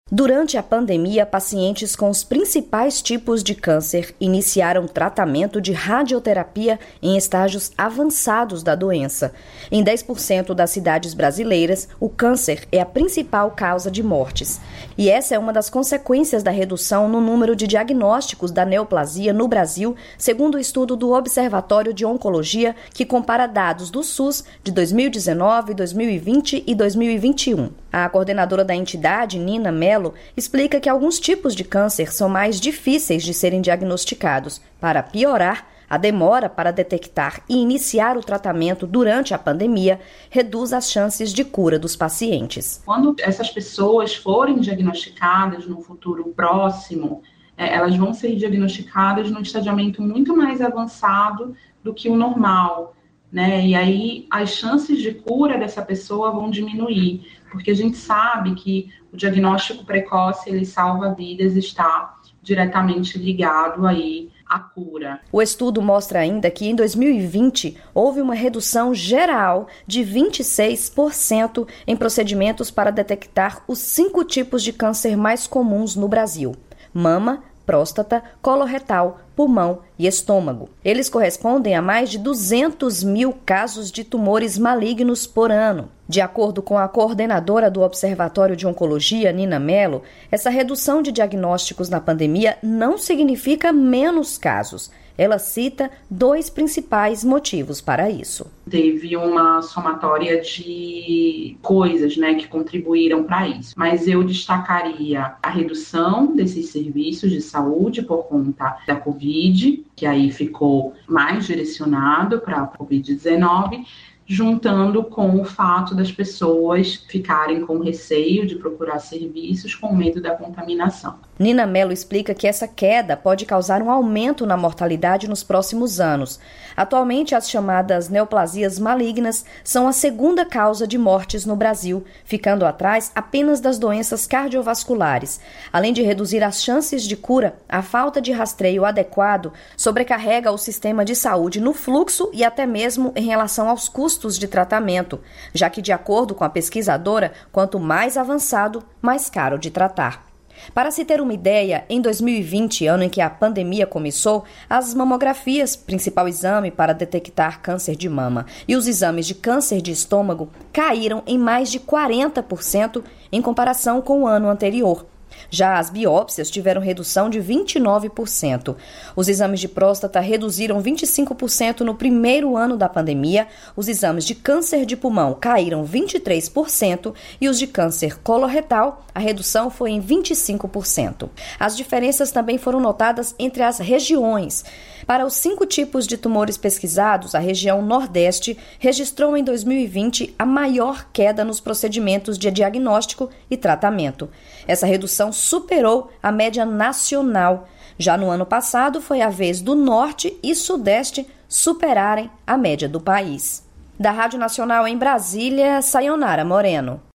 Durante a pandemia, pacientes com os principais tipos de câncer iniciaram tratamento de radioterapia em estágios avançados da doença. Em 10% das cidades brasileiras, o câncer é a principal causa de mortes. E essa é uma das consequências da redução no número de diagnósticos da neoplasia no Brasil, segundo o estudo do Observatório de Oncologia, que compara dados do SUS de 2019, 2020 e 2021. A coordenadora da entidade, Nina Mello, explica que alguns tipos de câncer são mais difíceis de serem diagnosticados. Para piorar, a demora para detectar e iniciar o tratamento durante a pandemia reduz as chances de cura dos pacientes. Quando essas pessoas forem diagnosticadas no futuro próximo, elas vão ser diagnosticadas num estadiamento muito mais avançado do que o normal, né? E aí as chances de cura dessa pessoa vão diminuir, porque a gente sabe que o diagnóstico precoce, ele salva vidas, está diretamente ligado aí à cura. O estudo mostra ainda que em 2020 houve uma redução geral de 26% em procedimentos para detectar os 5 tipos de câncer mais comuns no Brasil: mama, próstata, coloretal, pulmão e estômago. Eles correspondem a mais de 200 mil casos de tumores malignos por ano. De acordo com a coordenadora do Observatório de Oncologia, Nina Mello, essa redução de diagnósticos na pandemia não significa menos casos. Ela cita 2 principais motivos para isso. Teve uma somatória de coisas, né, que contribuíram para isso. Mas eu destacaria a redução desses serviços de saúde por conta da Covid, que aí ficou mais direcionado para a Covid-19, juntando com o fato das pessoas ficarem com receio de procurar serviços com medo da contaminação. Nina Mello explica que essa queda pode causar um aumento na mortalidade nos próximos anos. Atualmente, as chamadas neoplasias malignas são a segunda causa de mortes no Brasil, ficando atrás apenas das doenças cardiovasculares. Além de reduzir as chances de cura, a falta de rastreio adequado sobrecarrega o sistema de saúde no fluxo e até mesmo em relação aos custos de tratamento, já que, de acordo com a pesquisadora, quanto mais avançado, mais caro de tratar. Para se ter uma ideia, em 2020, ano em que a pandemia começou, as mamografias, principal exame para detectar câncer de mama, e os exames de câncer de estômago caíram em mais de 40% em comparação com o ano anterior. Já as biópsias tiveram redução de 29%. Os exames de próstata reduziram 25% no primeiro ano da pandemia, os exames de câncer de pulmão caíram 23% e os de câncer coloretal, a redução foi em 25%. As diferenças também foram notadas entre as regiões. Para os 5 tipos de tumores pesquisados, a região Nordeste registrou em 2020 a maior queda nos procedimentos de diagnóstico e tratamento. Essa redução superou a média nacional. Já no ano passado, foi a vez do Norte e Sudeste superarem a média do país. Da Rádio Nacional em Brasília, Sayonara Moreno.